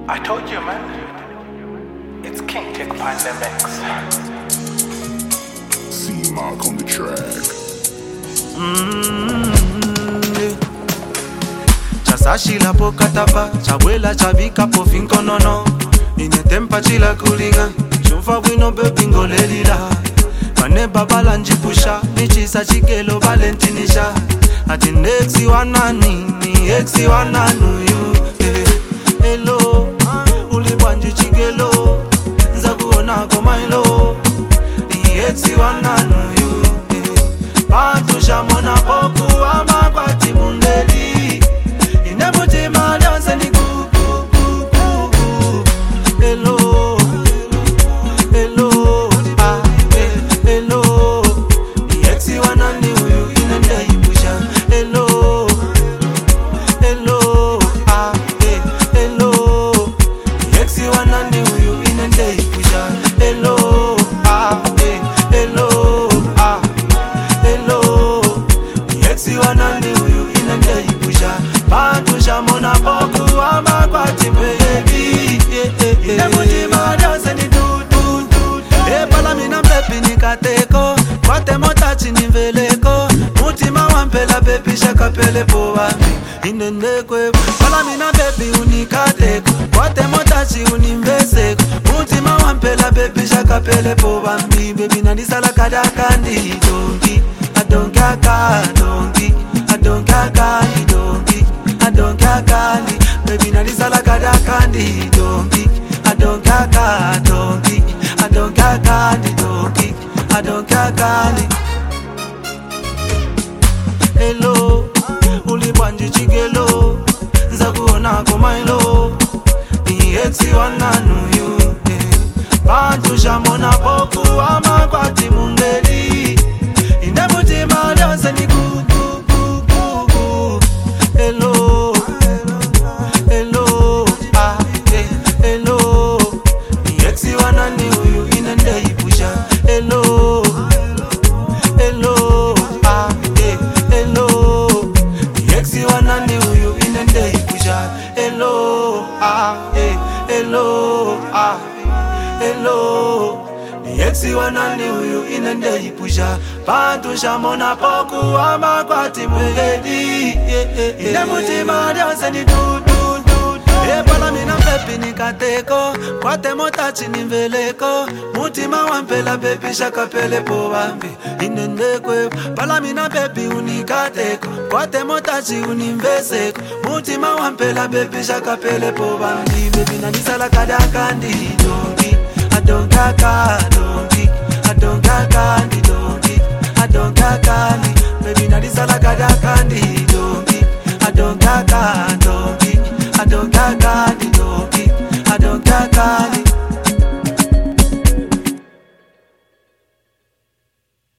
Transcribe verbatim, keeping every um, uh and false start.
I told you, man. It's King Tech Pandemics. C Mark on the track. Mm-hmm. Chasashila po katapa, chabwela chabika po finkonono. Inetempa chila kulinga, chumfa wino bebingo lelila. Mane babala njipusha, nichisa chikelo valentinisha. Ati nexi wanani, ni exi wananu yu. Hello, ulibanji chikelo, nzakuona komailo. Ni exi wananu yu. Bantu shamona poku ama kwa timundeli. Inemuti madanse ni kuku kuku. Hello, hello, ah, eh, hello. Ni exi wanani uyu inende ipusha. Hello, hello, ah, eh, hello. Ni exi wanani uyu inende ipusha. Hello, ah, eh, hello, ah. Hello, yexi wanani uyu inende ipusha. Bantu shamona poku ama kwa tipebi. Inemuti madanse ni du du du. Epala mina pepi nikateko, kwate motachi niveleko. Mutima wampela pepi shakapele po wami inendekwe. Pala mina pepi unikateko, kwate motachi unimbeseko. Mutima wampela pepi shakapele po wami. Baby nandisala kadakandi dongi. I don't care candy, I don't care candy, donkey. I don't care candy, baby na this all I got a candy, donkey. I don't care candy, donkey. I don't care candy, donkey. I don't care candy. Hello, ulibanji chigelo, nzakuona komailo. Ni exi wananu yu, bantu shamona poku ama kwa timundeli. Inemuti madanse ni kuku kuku. Hello, hello, ah, eh, hello. Ni exi wanani uyu inende ipusha. Hello, hello, ah, eh, hello. Ni exi wanani uyu inende ipusha. Hello, ah, eh, hello, ah, hello. Yexi wanani uyu inende ipusha. Bantu shamona poku ama kwa timpegedi. Inemuti madanse ni du du du. Epala mina pepi nikateko, kwate motachi niveleko. Mutima wampela pepi shakapele po wambi inendekwe. Pala mina pepi unikateko, kwate motachi unimbeseko. Mutima wampela pepi shakapele po wambi. Baby nandisala kadakandi dongi. I don't care, don't